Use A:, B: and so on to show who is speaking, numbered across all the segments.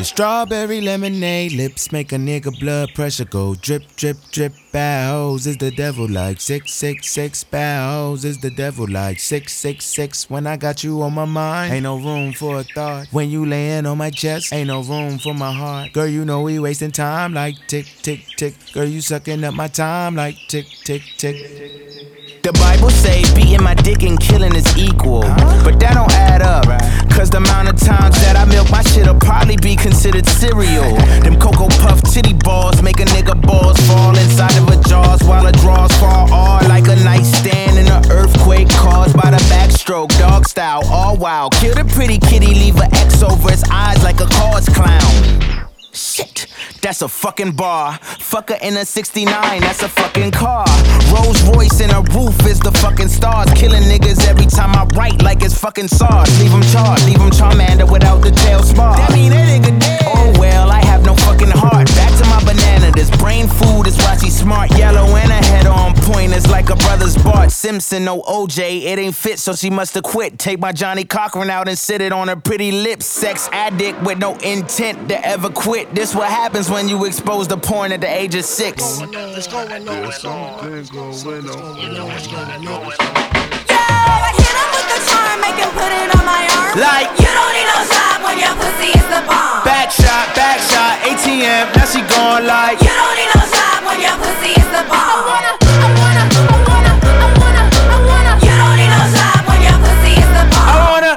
A: Your strawberry lemonade lips make a nigga blood pressure go drip, drip, drip. Bad hoes is the devil like 666. Bad hoes is the devil like 666. When I got you on my mind, ain't no room for a thought. When you layin' on my chest, ain't no room for my heart. Girl, you know we wasting time like tick, tick, tick. Girl, you sucking up my time like tick, tick, tick.
B: The Bible say beating my dick and killing is equal, but that don't add up. Cause the amount of times that I milk my shit'll probably be considered cereal. Them Cocoa Puff titty balls make a nigga balls fall inside of a jaws while the draws fall hard like a nightstand in an earthquake caused by the backstroke. Dog style, all wild. Kill the pretty kitty, leave a X over his eyes like a cause clown. Shit, that's a fucking bar. Fucker in a 69, that's a fucking car. Rolls Royce in a roof is the fucking stars. Killing niggas every time I write like it's fucking SARS. Leave him charged, leave him Charmander without the tail spar. That mean that nigga dead. Oh well, I have no fucking heart. Back to my banana, this brain food is why she smart. Yellow and a head on point is like a brother's Bart Simpson, no OJ, it ain't fit so she must have quit. Take my Johnny Cochran out and sit it on her pretty lips. Sex addict with no intent to ever quit. This what happens when you expose the porn at the age of 6.
C: It's going on.
D: Yo, I hit him with the charm, make him put it on my arm.
B: Like,
D: you don't need no shot when your pussy is the bomb.
B: back shot, ATM, now she gone like.
D: You don't need no shot when your pussy is the bomb. I wanna. You don't need no shot when your pussy is the bomb.
B: I wanna.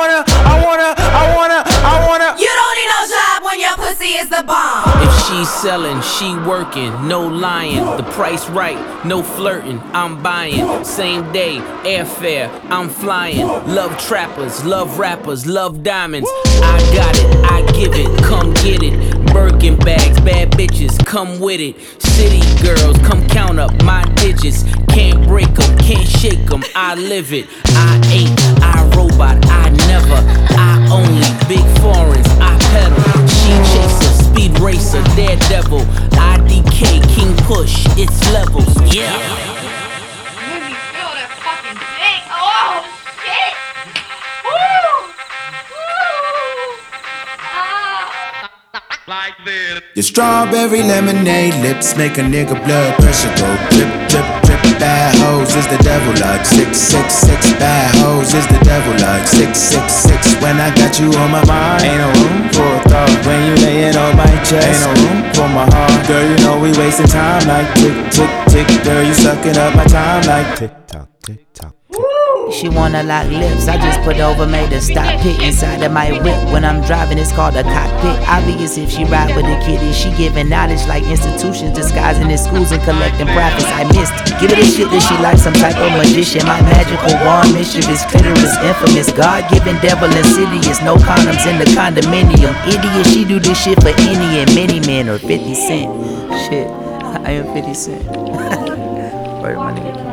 D: You don't need no shot when your pussy is the bomb.
E: If she's selling, she working, no lying. The price right, no flirting, I'm buying. Same day, airfare, I'm flying. Love trappers, love rappers, love diamonds. I got it, I give it, come get it. Birkin bags, bad bitches, come with it. City girls, come count up my digits. Can't break them, can't shake them, I live it. I ain't, I robot, I never. I only, big foreigns, I pedal. She chaser, speed racer, daredevil. IDK, King Push, it's levels, yeah.
C: Made me feel that fucking thing. Oh, shit. Woo.
F: Like this.
A: Your strawberry lemonade lips make a nigga blood pressure go drip, drip, drip. Bad hoes is the devil like 666. Bad hoes is the devil like 666. When I got you on my mind, ain't no room for a thought. When you layin' on my chest, ain't no room for my heart. Girl, you know we wasting time like tick, tick, tick. Girl, you sucking up my time like tick tock, tick tock.
G: She wanna lock lips, I just put over, made her stop it. Inside of my whip, when I'm driving, it's called a cockpit. Obvious if she ride with a kitty, she giving knowledge like institutions, disguising in schools and collecting profits. I missed, give it a shit that she like some type of magician. My magical wand, mischievous, clitoris, infamous, God-given, devil, insidious. No condoms in the condominium. Idiot, she do this shit for any and many men or 50 Cent. Shit, I am 50 Cent. Word, my nigga.